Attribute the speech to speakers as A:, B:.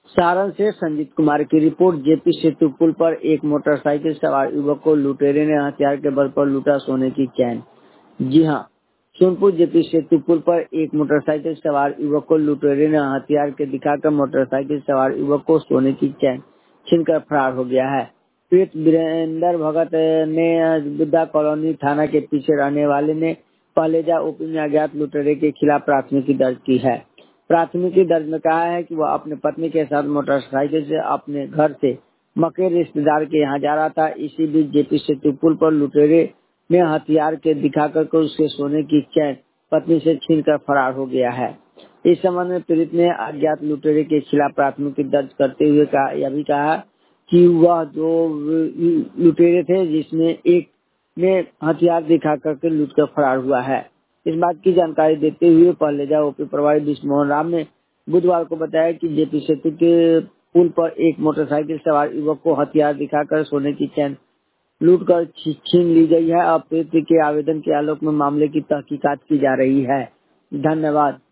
A: सारण से संजीत कुमार की report. JP सेतु पुल पर एक मोटरसाइकिल सवार युवक को लुटेरे ने हथियार के बल पर लूटा सोने की चैन। जी हां, सोनपुर जेपी सेतु पुल पर एक मोटरसाइकिल सवार युवक को लुटेरे ने हथियार के दिखाकर मोटरसाइकिल सवार युवक को सोने की चैन छीनकर फरार हो गया है। पीड़ित वीरेंद्र भगत ने बुद्धा कॉलोनी थाना के पीछे रहने वाले ने पहलेजा ओपी में अज्ञात लुटेरे के खिलाफ प्राथमिकी दर्ज की है। प्राथमिकी दर्ज में कहा है कि वह अपने पत्नी के साथ मोटरसाइकिल से अपने घर से मकेर रिश्तेदार के यहाँ जा रहा था। इसी बीच जेपी सेतु पुल पर लुटेरे ने हथियार के दिखाकर उसके सोने की चैन पत्नी से छीनकर फरार हो गया है। इस संबंध में पीड़ित ने अज्ञात लुटेरे के खिलाफ प्राथमिकी दर्ज करते हुए यह भी कहा कि वह जो लुटेरे थे जिसमें एक ने हथियार दिखा करके लूट कर फरार हुआ है। इस बात की जानकारी देते हुए पहलेजा ओपी प्रभारी विष्णुमोहन राम ने बुधवार को बताया कि जेपी सेतु के पुल पर एक मोटरसाइकिल सवार युवक को हथियार दिखाकर सोने की चैन लूट कर छीन ली गई है। अब पीड़ित के आवेदन के आलोक में मामले की तहकीकात की जा रही है। धन्यवाद।